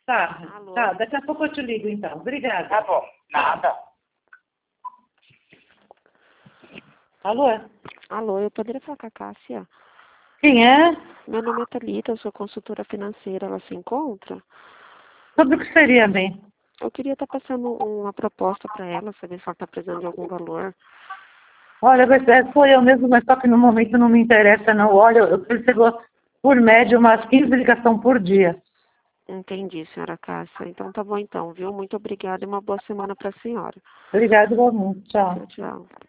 Tá, Alô? tá, daqui a pouco eu te ligo então. Obrigada. Tá bom, nada. Alô? Alô, eu poderia falar com a Cássia? Quem é? Meu nome é Thalita, eu sou consultora financeira, ela se encontra? Sobre o que seria, bem? Eu queria estar passando uma proposta para ela, saber se ela está precisando de algum valor. Olha, sou eu mesmo, mas só que no momento não me interessa, não. Olha, eu recebo por média umas 15 ligações por dia. Entendi, senhora Cássia. Então tá bom então, viu? Muito obrigada e uma boa semana para a senhora. Obrigada, igualmente. Tchau. Tchau, tchau.